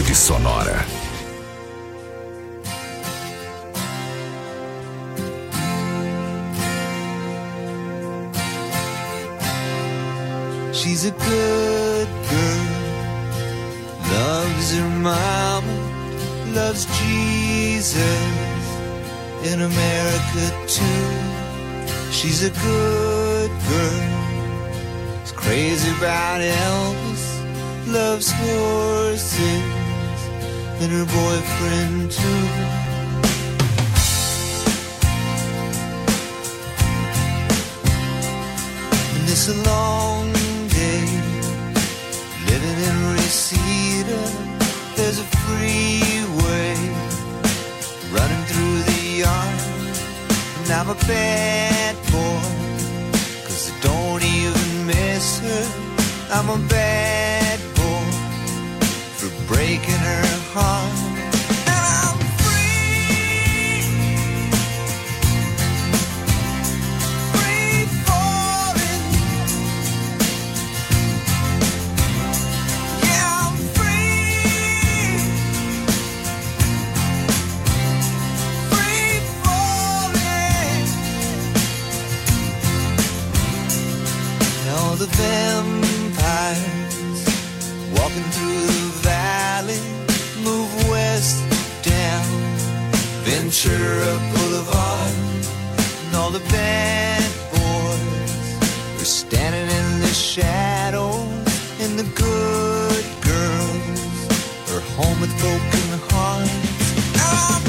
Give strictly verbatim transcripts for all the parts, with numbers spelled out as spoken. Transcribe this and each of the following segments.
Rede Sonora. She's a good girl, loves her mama, loves Jesus, in America too. She's a good girl, is crazy about Elvis, loves horses, and her boyfriend too. And it's a long living in Reseda, there's a freeway running through the yard. And I'm a bad boy, cause I don't even miss her. I'm a bad boy for breaking her heart. The vampires walking through the valley move west down Ventura Boulevard, and all the bad boys are standing in the shadows, and the good girls are home with broken hearts. I'm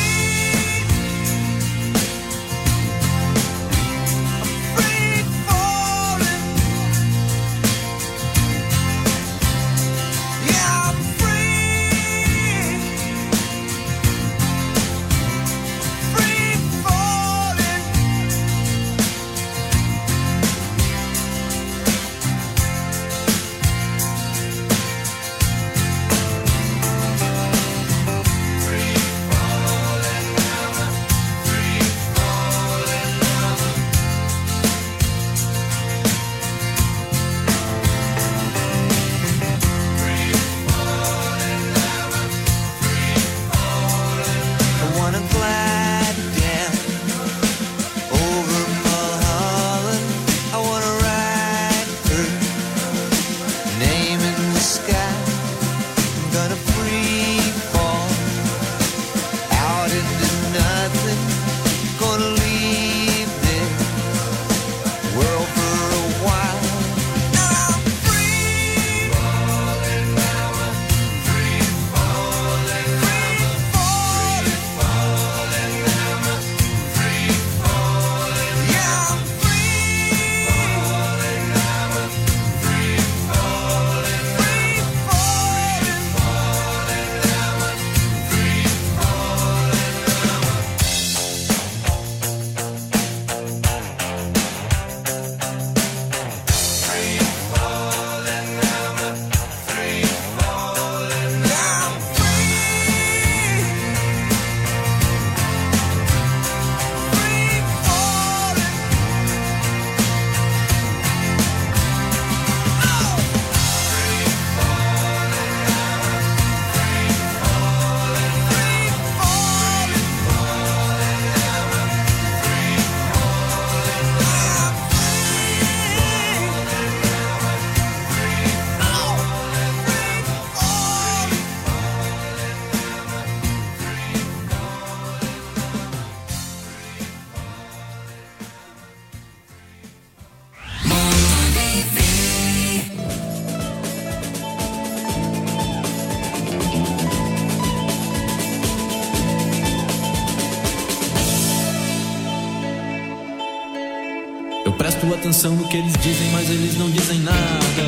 Presto atenção no que eles dizem, mas eles não dizem nada.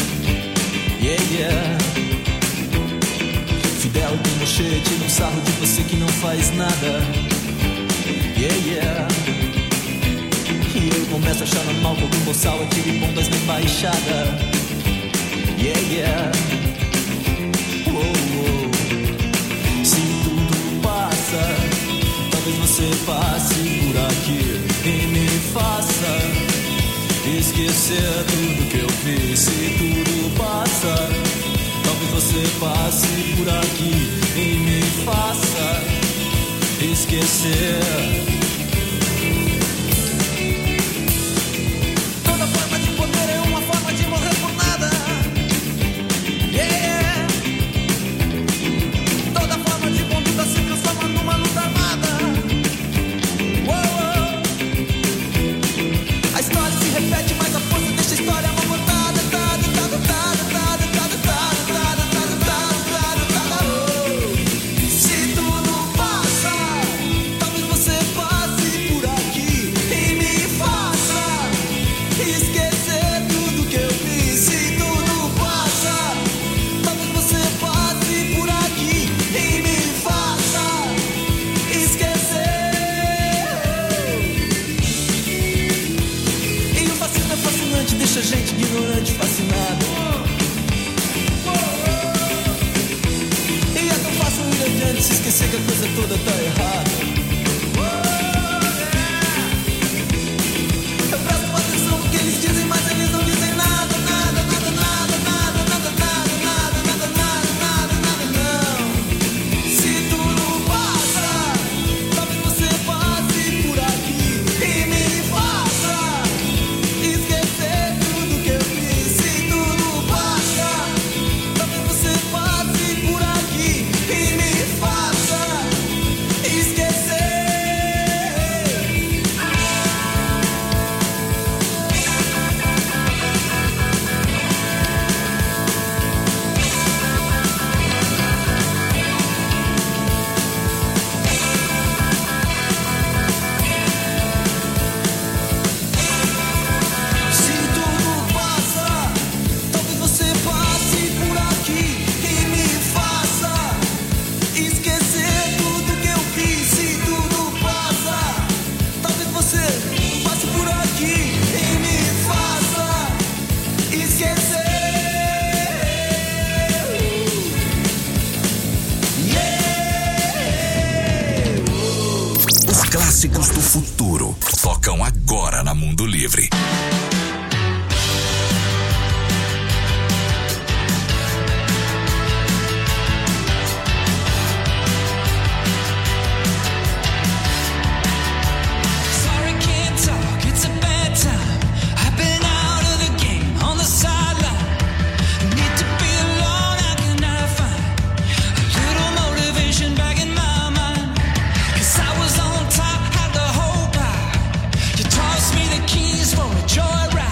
Yeah, yeah. Fidel Pinochet tira um sarro de você que não faz nada. Yeah, yeah. E eu começo a achar normal que algum boçal atire bombas na embaixada. Yeah, yeah. Oh, oh. Se tudo passa, talvez você passe por aqui e me faça esquecer tudo que eu fiz. Se tudo passa, talvez você passe passe por aqui e me faça esquecer. Toda forma de poder é uma forma de morrer por nada. Yeah. Toda forma de conduta se transforma numa luta armada. Uou. A história se repete, mas a força deixa a história mal contada. Se tudo passa, talvez você passe por aqui e me faça esquecer tudo que eu fiz. Se tudo passa, talvez você passe por aqui e me faça esquecer. E o fascismo é fascinante, deixa a gente ignorante, fascinado. E é tão fácil ir adiante, se esquecer que a coisa toda tá errada. Eu presto atenção no que eles dizem, mas eles não dizem nada, nada, nada, nada, nada, nada, nada, nada, nada, nada, nada, nada, não. Se tudo passa, talvez você passe por aqui e me faça esquecer tudo que eu fiz. Se tudo passa, talvez você passe por aqui e me faça esquecer. Se tudo passa, talvez você passe por aqui e me faça esquecer tudo que eu fiz. Se tudo passa, talvez você passe por aqui e me faça esquecer. Os clássicos do futuro tocam agora na Mundo Livre. Sorry, can't talk, it's a bad time. I've been out of the game, on the sideline. Need to be alone, how can I find a little motivation back in my mind? 'Cause I was on top, had the whole pie. You tossed me the keys for a joyride.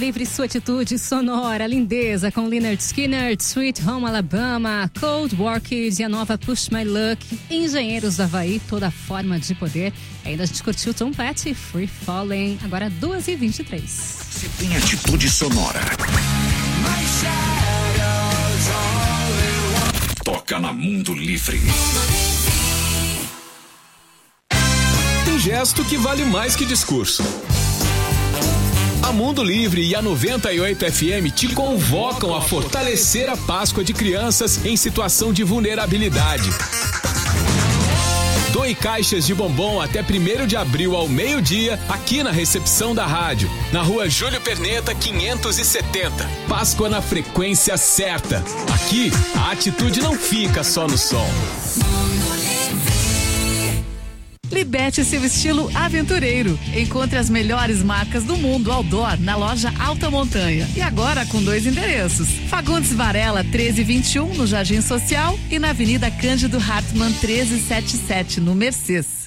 Livre, sua atitude sonora, lindeza, com Lynyrd Skynyrd, Sweet Home Alabama, Cold War Kids e a nova Push My Luck, Engenheiros do Havaí, Toda Forma de Poder. Ainda a gente curtiu Tom Petty, Free Falling, agora duas e vinte e três. Você tem atitude sonora. Toca na Mundo Livre. Tem gesto que vale mais que discurso. A Mundo Livre e a noventa e oito F M te convocam a fortalecer a Páscoa de crianças em situação de vulnerabilidade. Doe caixas de bombom até primeiro de abril ao meio-dia, aqui na recepção da rádio, na rua Júlio Perneta, quinhentos e setenta. Páscoa na frequência certa. Aqui, a atitude não fica só no som. Liberte seu estilo aventureiro. Encontre as melhores marcas do mundo outdoor na loja Alta Montanha. E agora com dois endereços. Fagundes Varela treze vinte e um no Jardim Social e na Avenida Cândido Hartmann trezentos e setenta e sete no Mercês.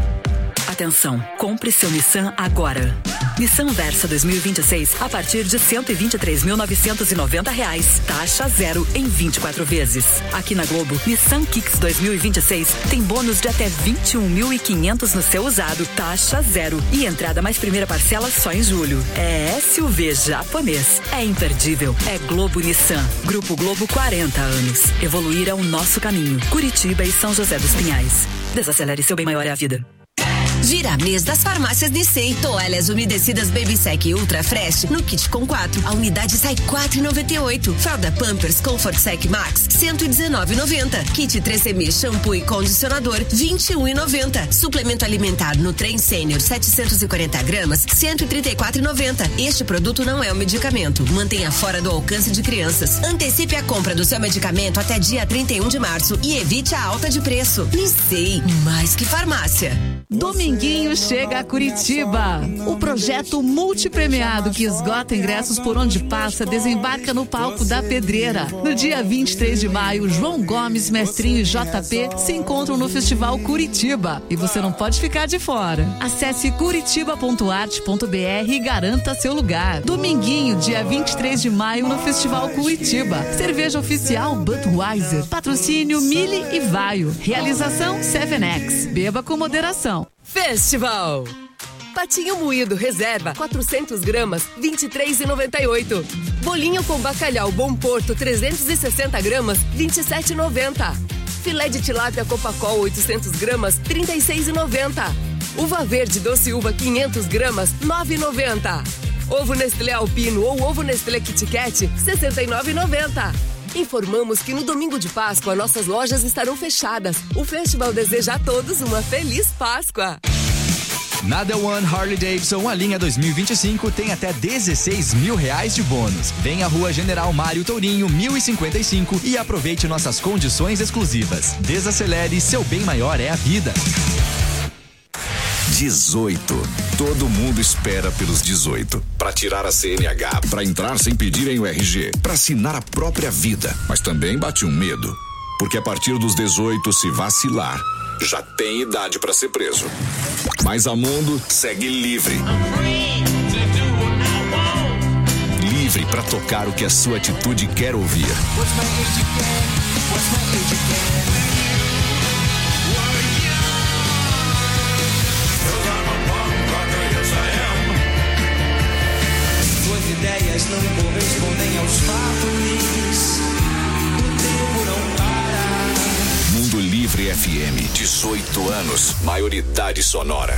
Atenção, compre seu Nissan agora. Nissan Versa dois mil e vinte e seis a partir de cento e vinte e três mil novecentos e noventa reais, taxa zero em vinte e quatro vezes. Aqui na Globo, Nissan Kicks dois mil e vinte e seis tem bônus de até vinte e um mil e quinhentos no seu usado, taxa zero e entrada mais primeira parcela só em julho. É S U V japonês, é imperdível, é Globo Nissan. Grupo Globo, quarenta anos. Evoluir é o nosso caminho. Curitiba e São José dos Pinhais. Desacelere, seu bem maior é a vida. Gira mês das farmácias Nissei. Toalhas umedecidas Baby Sec Ultra Fresh no kit com quatro. A unidade sai quatro reais e noventa e oito centavos. Fralda Pampers Comfort Sec Max cento e dezenove reais e noventa centavos. Kit três M shampoo e condicionador vinte e um reais e noventa centavos. Suplemento alimentar Nutren Senior setecentos e quarenta gramas cento e trinta e quatro reais e noventa centavos. Este produto não é um medicamento. Mantenha fora do alcance de crianças. Antecipe a compra do seu medicamento até dia trinta e um de março e evite a alta de preço. Nissei, mais que farmácia. Dominguinho chega a Curitiba. O projeto multipremiado que esgota ingressos por onde passa desembarca no palco da Pedreira. No dia vinte e três de maio, João Gomes, Mestrinho e J P se encontram no Festival Curitiba. E você não pode ficar de fora. Acesse curitiba ponto arte ponto b r e garanta seu lugar. Dominguinho, dia vinte e três de maio, no Festival Curitiba. Cerveja oficial Budweiser. Patrocínio Mille e Vaio. Realização seven X. Beba com moderação. Festival. Patinho moído reserva quatrocentas gramas vinte e três reais e noventa e oito centavos. Bolinho com bacalhau Bom Porto trezentas e sessenta gramas vinte e sete reais e noventa centavos. Filé de tilápia Copacol oitocentas gramas trinta e seis reais e noventa centavos. Uva verde doce uva quinhentas gramas nove reais e noventa centavos. Ovo Nestlé Alpino ou ovo Nestlé Kit Kat sessenta e nove reais e noventa centavos. Informamos que no domingo de Páscoa nossas lojas estarão fechadas. O festival deseja a todos uma feliz Páscoa. Na The One Harley Davidson, a linha dois mil e vinte e cinco tem até dezesseis mil reais de bônus. Vem à Rua General Mário Tourinho, mil e cinquenta e cinco e aproveite nossas condições exclusivas. Desacelere, seu bem maior é a vida. dezoito. Todo mundo espera pelos dezoito. Para tirar a C N H, para entrar sem pedirem o R G, para assinar a própria vida. Mas também bate um medo. Porque a partir dos dezoito, se vacilar, já tem idade para ser preso. Mas a Mundo segue livre. Livre para tocar o que a sua atitude quer ouvir. Suas ideias não correspondem aos fatos. O tempo não para. Mundo Livre F M, dezoito anos, maioridade sonora.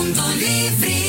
Mondo Livri.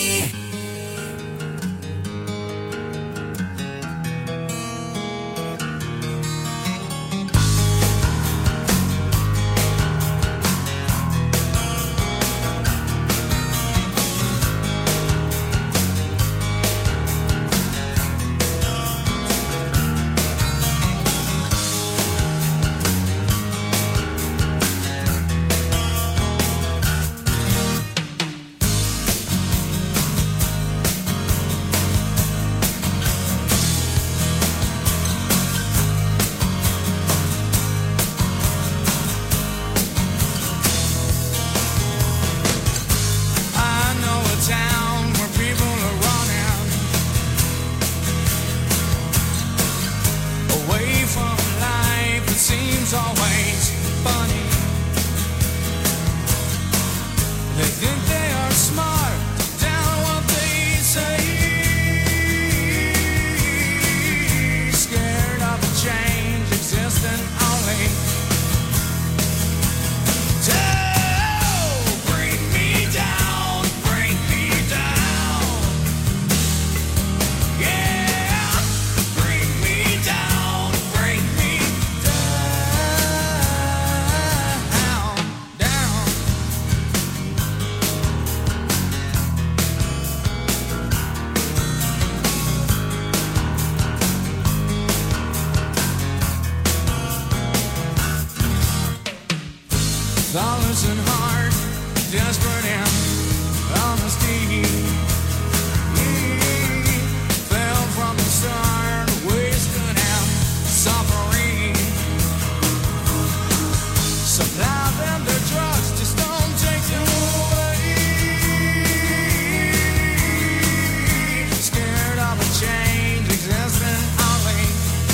Flawless and hard, desperate and honesty. Fell from the start, wasted and suffering. Supply them their drugs, just don't take them away. Scared of a change existing only.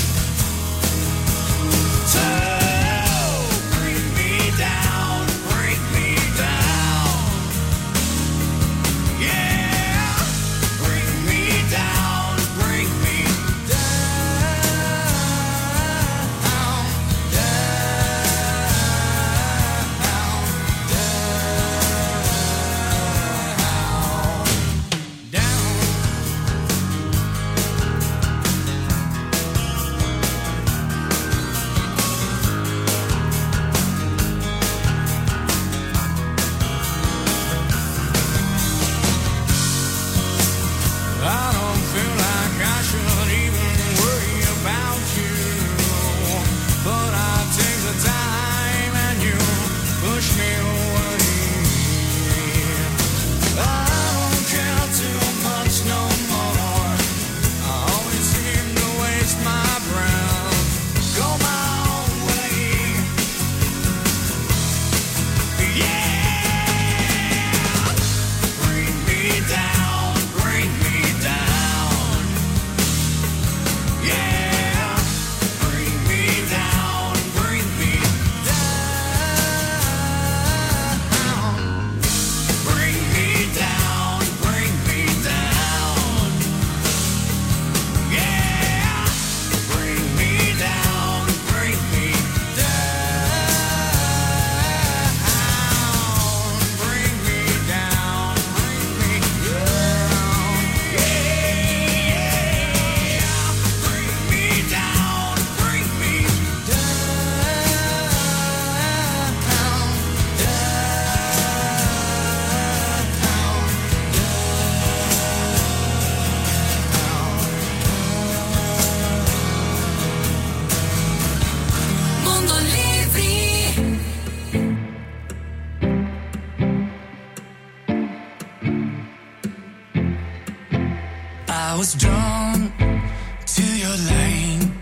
I was drawn to your lane.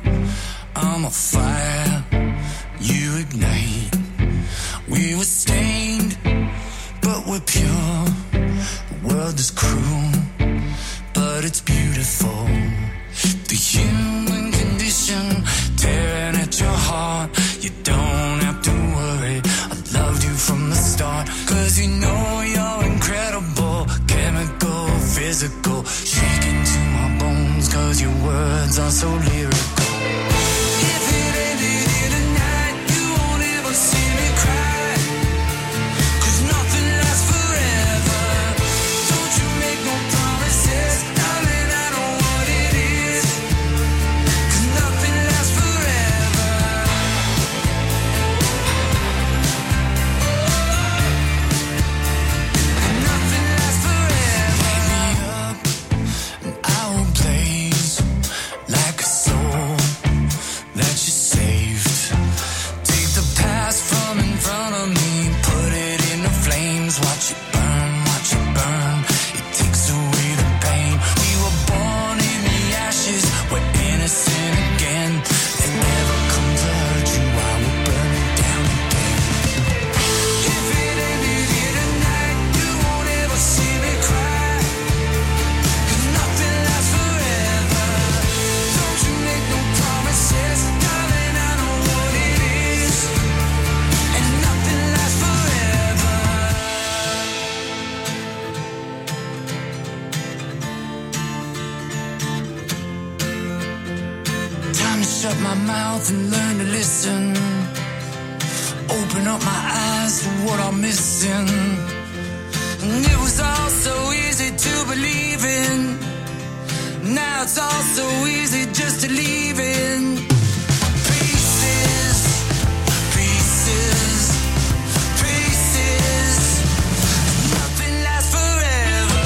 I'm a fire, you ignite. We were stained, but we're pure. The world is cruel, but it's beautiful. The human condition tearing at your heart. You don't have to worry, I loved you from the start. Cause you know you're incredible, chemical, physical, shaking to my bones. Cause your words are so lyrical. If it ended in a night, you won't ever see me cry. Cause nothing lasts forever. my mouth and learn to listen. Open up my eyes to what I'm missing. And it was all so easy to believe in. Now it's all so easy just to leave in. Pieces, pieces, pieces. Nothing lasts forever.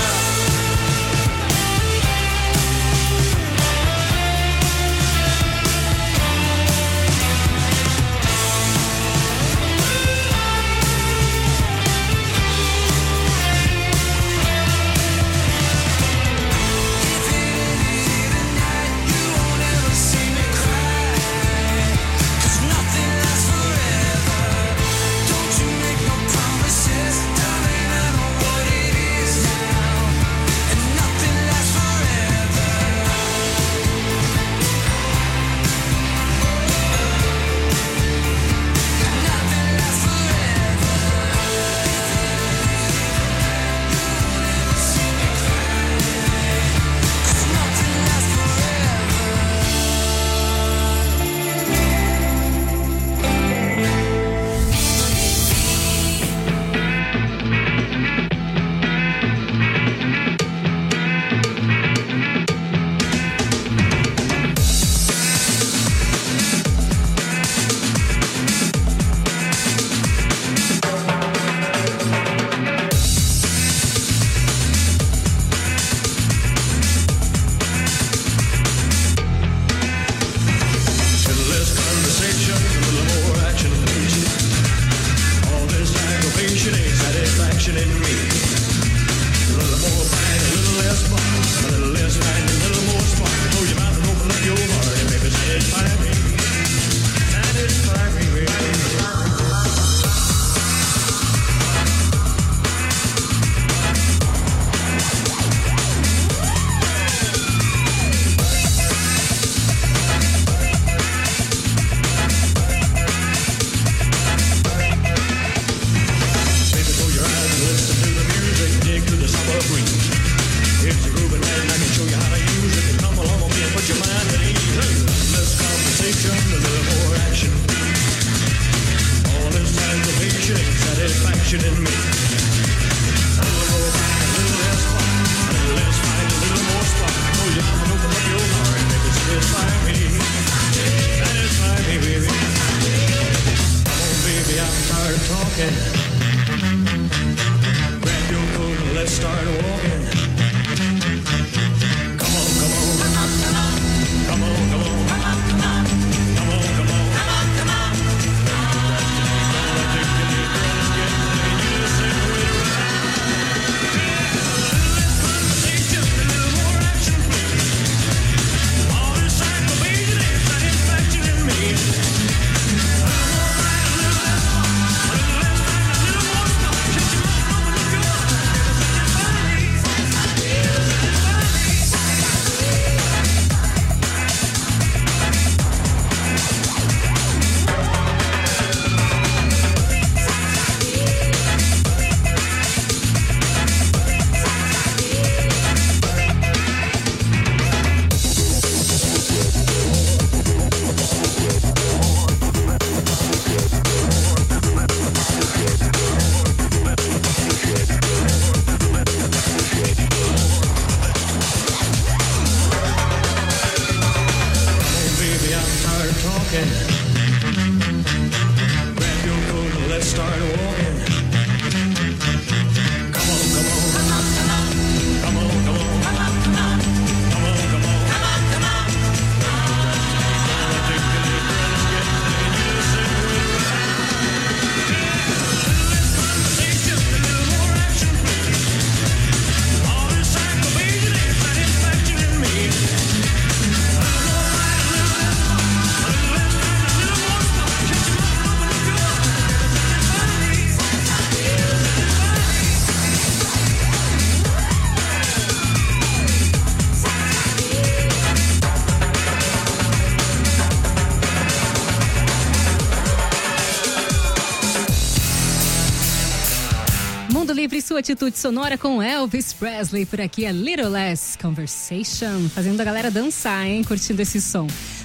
Livre, sua atitude sonora com Elvis Presley. Por aqui é Little Less Conversation, fazendo a galera dançar, hein? Curtindo esse som.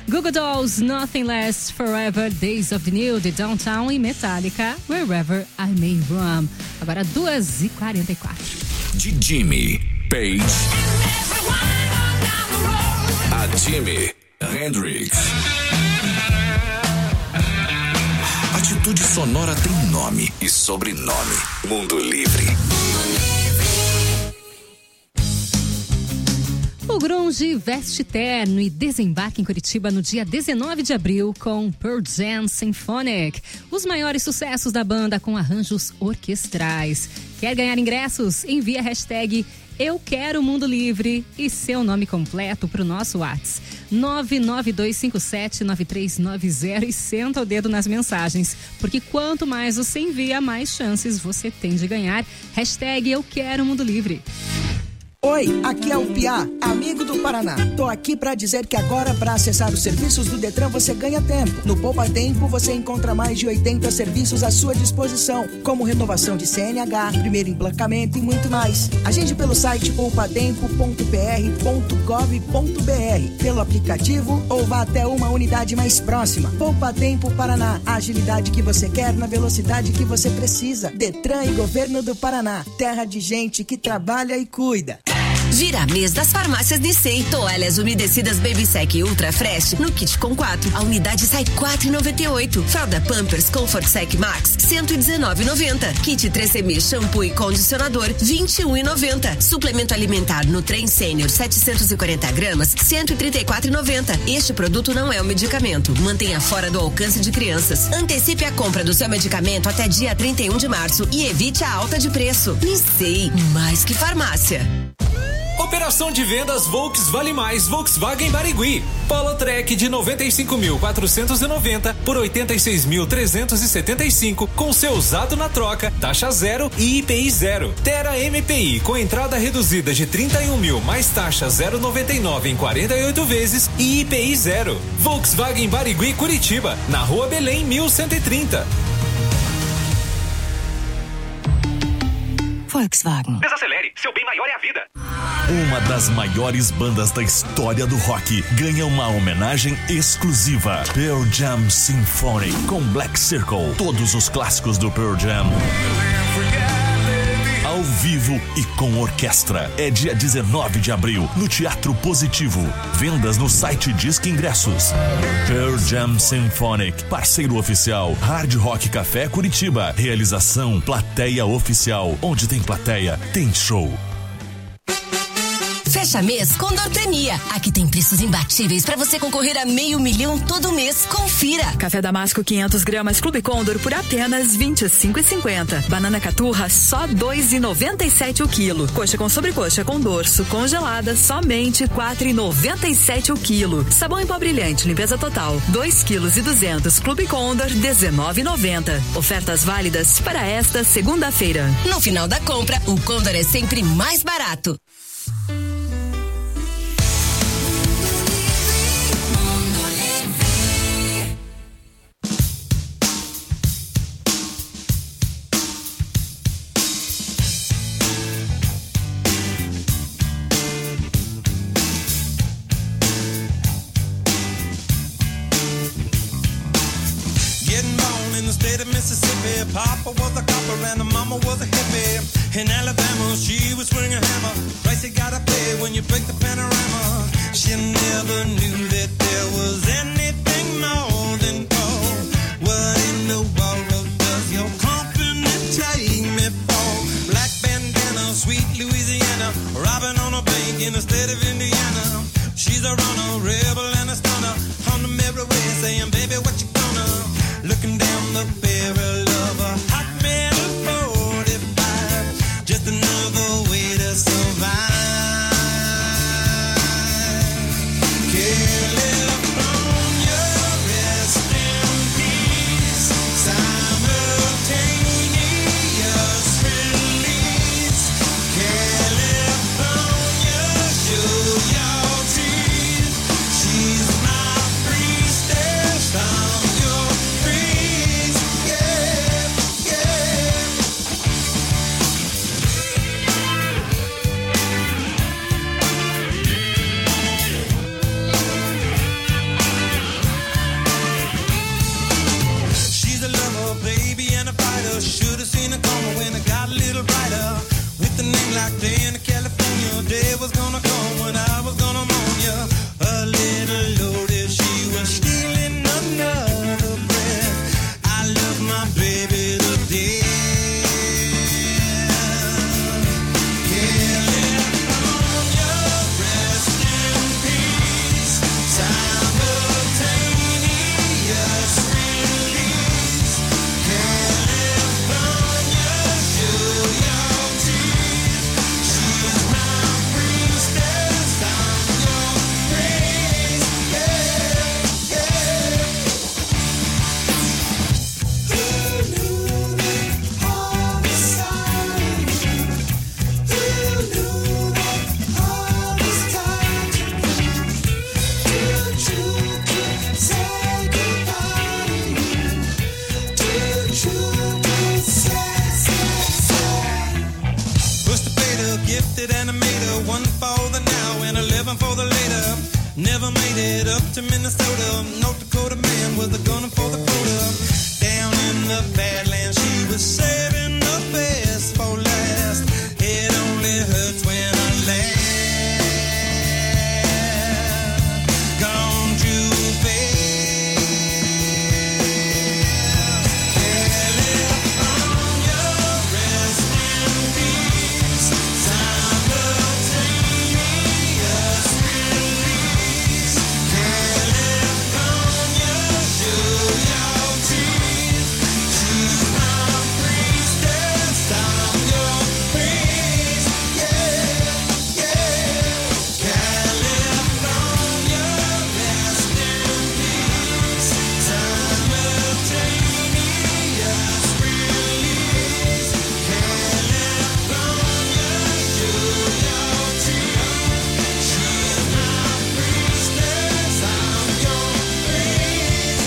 Google Dolls, Nothing Lasts Forever, Days of the New, The Downtown e Metallica, Wherever I May Roam. Agora duas e quarenta e quatro. De Jimi Page a Jimi Hendrix. Atitude sonora tem nome e sobrenome. Mundo Livre. O grunge veste terno e desembarca em Curitiba no dia dezenove de abril com Pearl Jam Symphonic. Os maiores sucessos da banda com arranjos orquestrais. Quer ganhar ingressos? Envie a hashtag Eu Quero Mundo Livre e seu nome completo para o nosso WhatsApp. nove nove dois cinco sete nove três nove zero e senta o dedo nas mensagens, porque quanto mais você envia, mais chances você tem de ganhar. Hashtag Eu Quero Mundo Livre. Oi, aqui é o Piá, amigo do Paraná. Tô aqui pra dizer que agora, pra acessar os serviços do Detran, você ganha tempo. No Poupa Tempo, você encontra mais de oitenta serviços à sua disposição, como renovação de C N H, primeiro emplacamento e muito mais. Agende pelo site poupatempo ponto p r ponto gov ponto b r, pelo aplicativo ou vá até uma unidade mais próxima. Poupa Tempo Paraná, a agilidade que você quer na velocidade que você precisa. Detran e Governo do Paraná, terra de gente que trabalha e cuida. Vira mês das farmácias Nissei. Toalhas umedecidas Babysec Ultra Fresh no kit com quatro. A unidade sai quatro e noventa e oito. Fralda Pampers Comfort Sec Max cento e dezenove e noventa. Kit três M shampoo e condicionador vinte e um e noventa. Suplemento alimentar Nutren Senior setecentos e quarenta gramas cento e trinta e quatro e noventa. Este produto não é um medicamento. Mantenha fora do alcance de crianças. Antecipe a compra do seu medicamento até dia trinta e um de março e evite a alta de preço. Nissei, mais que farmácia. Operação de vendas Volks Vale Mais Volkswagen Barigui. Polo Trek de noventa e cinco mil quatrocentos e noventa por oitenta e seis mil trezentos e setenta e cinco com seu usado na troca, taxa zero e I P I zero. Terra M P I com entrada reduzida de trinta e um mil mais taxa zero vírgula noventa e nove em quarenta e oito vezes e I P I zero. Volkswagen Barigui Curitiba, na Rua Belém mil cento e trinta. Volkswagen. Desacelere, seu bem maior é a vida. Uma das maiores bandas da história do rock ganha uma homenagem exclusiva. Pearl Jam Symphonic com Black Circle. Todos os clássicos do Pearl Jam ao vivo e com orquestra. É dia dezenove de abril no Teatro Positivo. Vendas no site Disque Ingressos. Pearl Jam Symphonic, parceiro oficial Hard Rock Café Curitiba. Realização Plateia Oficial. Onde tem plateia, tem show. Fecha mês com Dortania. Aqui tem preços imbatíveis para você concorrer a meio milhão todo mês. Confira. Café Damasco quinhentas gramas Clube Condor por apenas vinte e cinco reais e cinquenta centavos. Banana Caturra só dois reais e noventa e sete centavos o quilo. Coxa com sobrecoxa com dorso congelada somente quatro reais e noventa e sete centavos o quilo. Sabão em pó brilhante limpeza total dois quilos e duzentos. Clube Condor dezenove reais e noventa centavos. Ofertas válidas para esta segunda-feira. No final da compra, o Condor é sempre mais barato. Mississippi, Papa was a copper and the mama was a hippie. In Alabama, she was swinging a hammer. Price you gotta pay when you break the panorama. She never knew that there was anything more than gold. What in the world does your company take me for? Black bandana, sweet Louisiana, robbing on a bank in the state of Indiana. She's a runner, rebel and a stunner. On the mirror way saying, baby, what you gonna? Looking down the barrel of a hot metal forty-five, just another way to survive. California, rest in peace. Simultaneous release. California, show your teeth. the name like day in California. Day was gonna come when I was gonna moan ya. A little loaded, she was stealing another breath. I love my baby to death. California, rest in peace. Simultaneous release. California, show your teeth. She's my priestess. I'm your praise. Yeah, yeah. Who knew that all this time? Who knew that all this time? Did you say goodbye? Did you say, say, say? Push the fader, gifted animator, one for the now and eleven for the later. Never made it up to Minnesota. North Dakota man was a gunner for the quota. Down in the Badlands, she was saving the best for last. It only hurts when I laugh. Gone too fast. California, rest in peace. Simultaneous release. California, show your teeth. She's my priestess. I'm your praise. Yeah, yeah. California, rest in peace. Simultaneous release. California, show your teeth. She's my priestess. I'm your praise.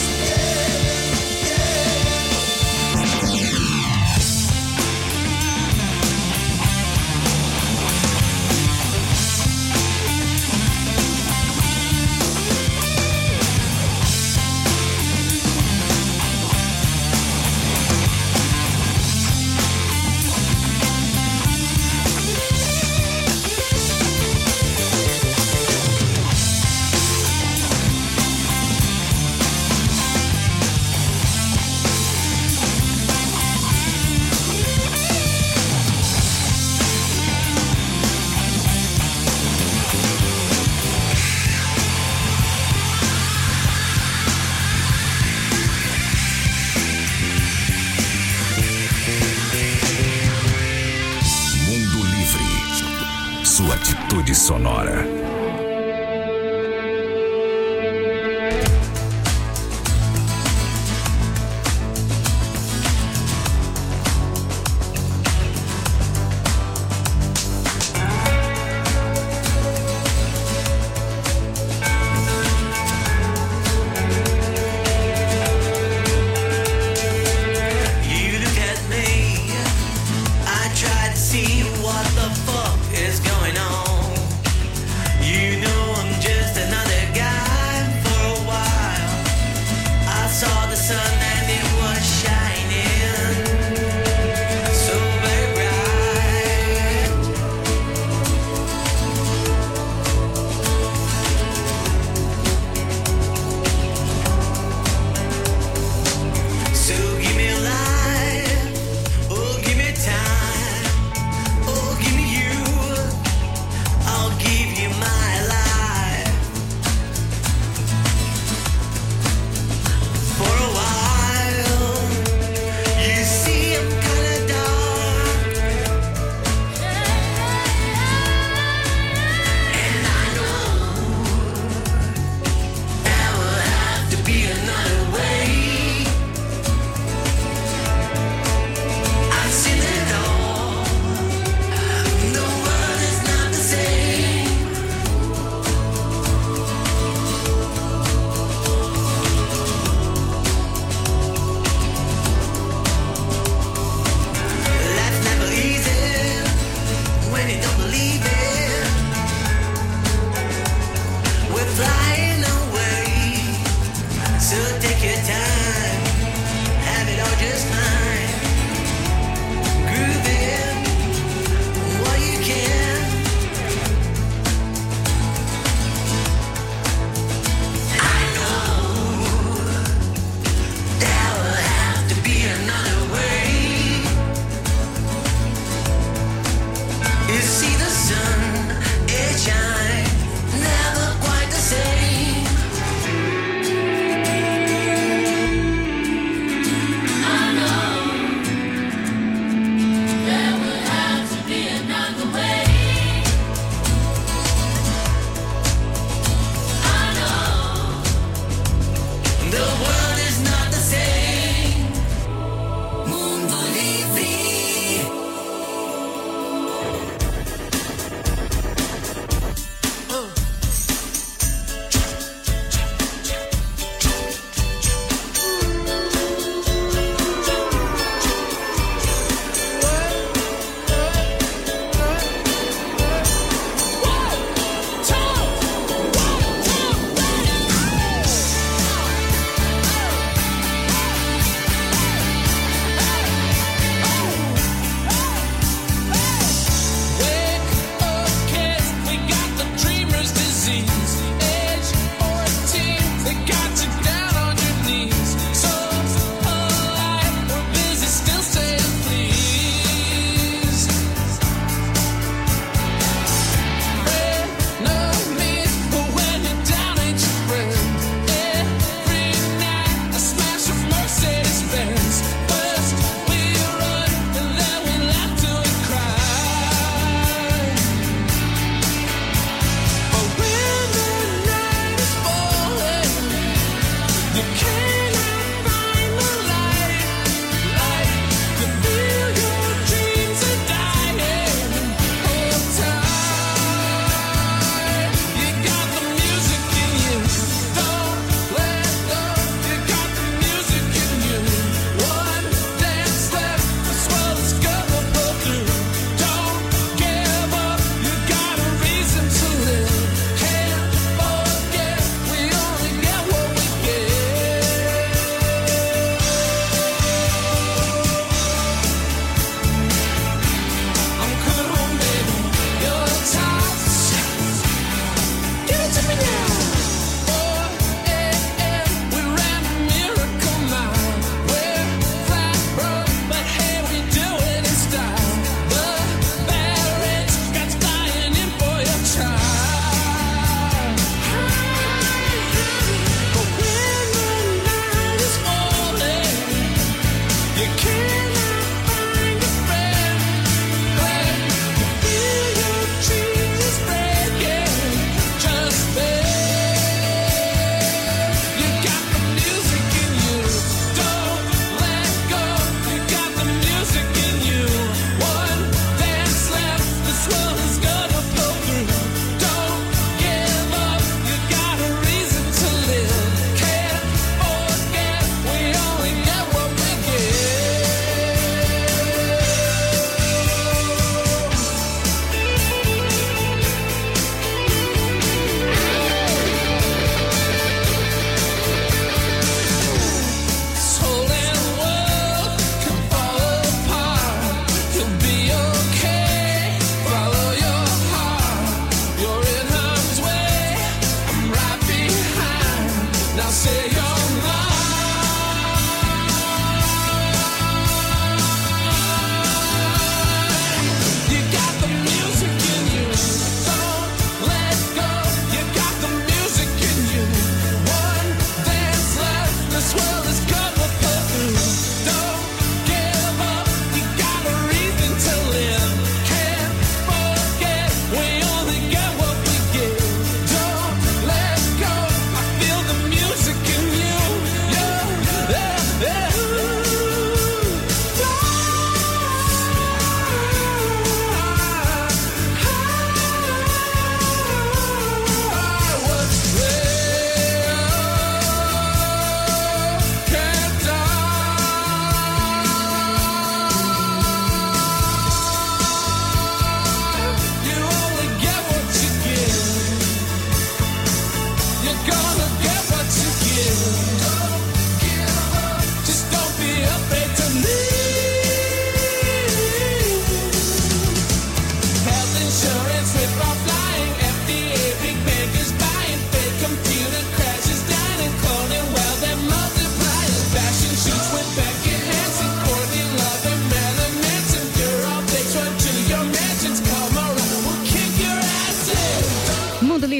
Mundo Livre. Sua atitude sonora. You look at me, I try to see what the fuck is going on.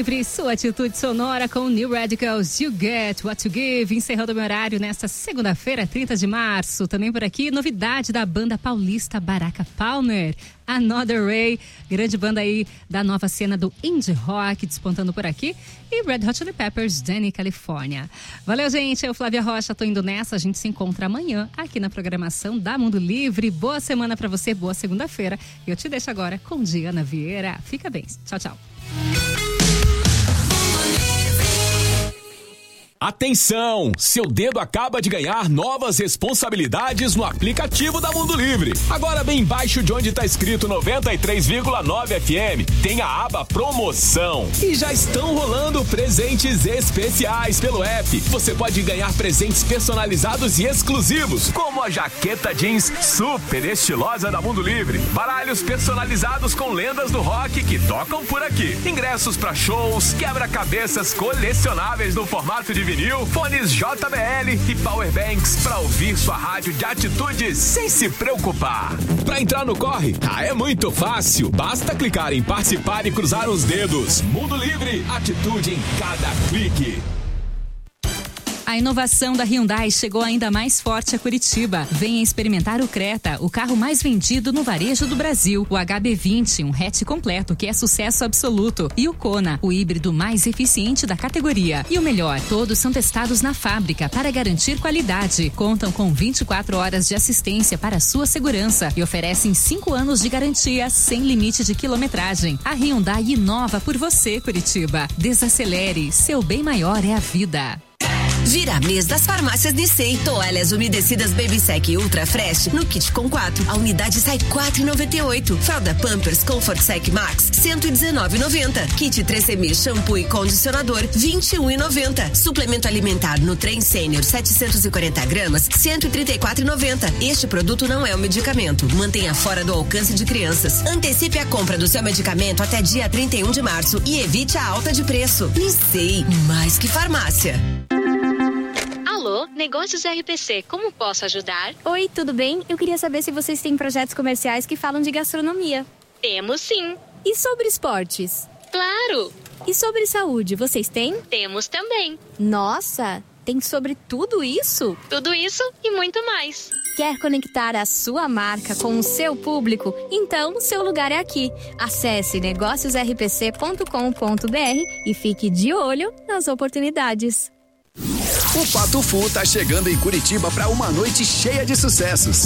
Livre, sua atitude sonora com New Radicals, You Get What You Give, encerrando o meu horário nesta segunda-feira, trinta de março. Também por aqui, novidade da banda paulista Baraka Palmer, Another Way, grande banda aí da nova cena do indie rock, despontando por aqui. E Red Hot Chili Peppers, Danny, Califórnia. Valeu, gente, eu, Flávia Rocha, tô indo nessa. A gente se encontra amanhã aqui na programação da Mundo Livre. Boa semana pra você, boa segunda-feira. E eu te deixo agora com Diana Vieira. Fica bem, tchau, tchau. Atenção! Seu dedo acaba de ganhar novas responsabilidades no aplicativo da Mundo Livre. Agora, bem embaixo de onde está escrito noventa e três vírgula nove F M, tem a aba Promoção. E já estão rolando presentes especiais pelo app. Você pode ganhar presentes personalizados e exclusivos, como a jaqueta jeans super estilosa da Mundo Livre, baralhos personalizados com lendas do rock que tocam por aqui, ingressos para shows, quebra-cabeças colecionáveis no formato de vinil, fones J B L e powerbanks para ouvir sua rádio de atitude sem se preocupar. Para entrar no corre, ah, é muito fácil. Basta clicar em participar e cruzar os dedos. Mundo Livre, atitude em cada clique. A inovação da Hyundai chegou ainda mais forte a Curitiba. Venha experimentar o Creta, o carro mais vendido no varejo do Brasil. O H B vinte, um hatch completo que é sucesso absoluto. E o Kona, o híbrido mais eficiente da categoria. E o melhor, todos são testados na fábrica para garantir qualidade. Contam com vinte e quatro horas de assistência para sua segurança e oferecem cinco anos de garantia sem limite de quilometragem. A Hyundai inova por você, Curitiba. Desacelere, seu bem maior é a vida. Vira mês das farmácias Nissei. Toalhas umedecidas Babysec Ultra Fresh no kit com quatro. A unidade sai quatro reais e noventa e oito centavos. Fralda Pampers Comfort Sec Max cento e dezenove reais e noventa centavos. Kit três M shampoo e condicionador vinte e um reais e noventa centavos. Suplemento alimentar Nutren Senior setecentos e quarenta gramas cento e trinta e quatro reais e noventa centavos. Este produto não é um medicamento. Mantenha fora do alcance de crianças. Antecipe a compra do seu medicamento até dia trinta e um de março e evite a alta de preço. Nissei, mais que farmácia. Alô, Negócios R P C, como posso ajudar? Oi, tudo bem? Eu queria saber se vocês têm projetos comerciais que falam de gastronomia. Temos sim. E sobre esportes? Claro. E sobre saúde, vocês têm? Temos também. Nossa, tem sobre tudo isso? Tudo isso e muito mais. Quer conectar a sua marca com o seu público? Então, seu lugar é aqui. Acesse negócios r p c ponto com ponto b r e fique de olho nas oportunidades. O Pato Fu tá chegando em Curitiba para uma noite cheia de sucessos.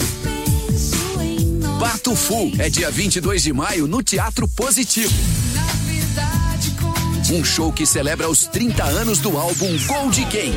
Pato Fu é dia vinte e dois de maio no Teatro Positivo. Um show que celebra os trinta anos do álbum Gold Game.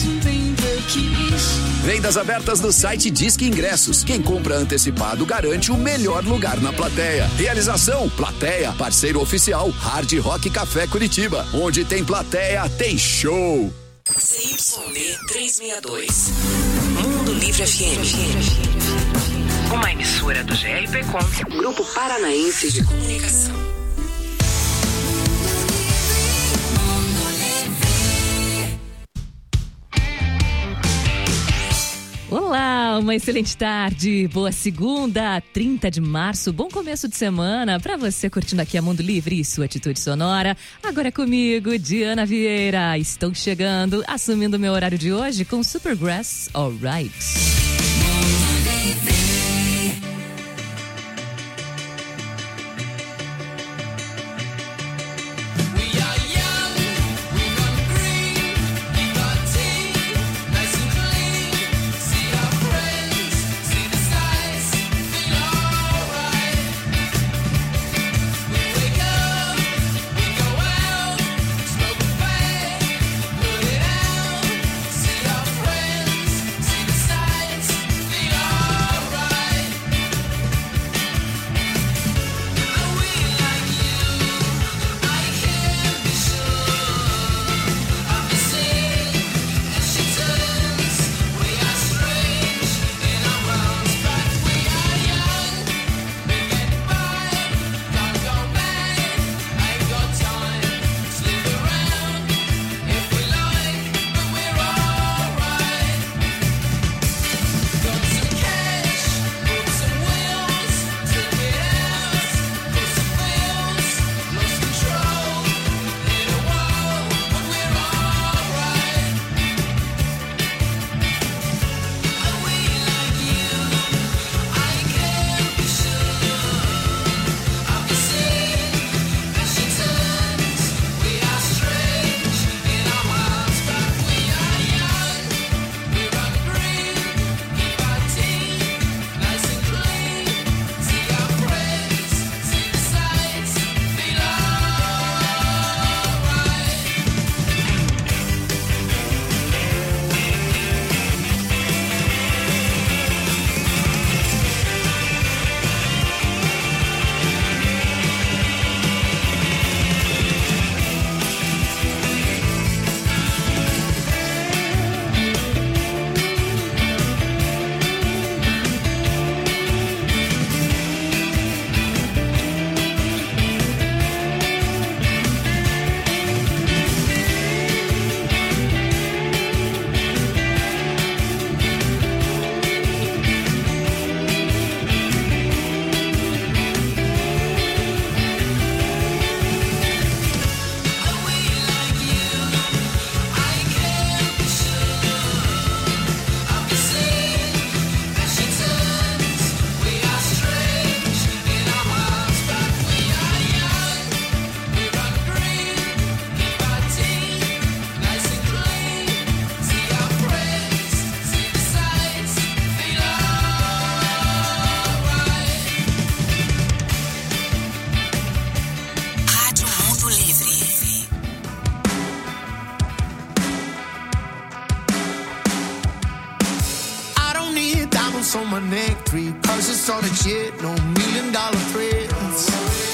Vendas abertas no site Disque Ingressos. Quem compra antecipado garante o melhor lugar na plateia. Realização: Plateia, parceiro oficial Hard Rock Café Curitiba. Onde tem plateia, tem show. C Y D trezentos e sessenta e dois. Mundo Livre F M. Uma emissora do G R P Com, Grupo Paranaense de Comunicação. Olá, uma excelente tarde, boa segunda, trinta de março, bom começo de semana para você curtindo aqui a Mundo Livre e sua atitude sonora. Agora comigo, Diana Vieira, estou chegando, assumindo meu horário de hoje com Supergrass Alright.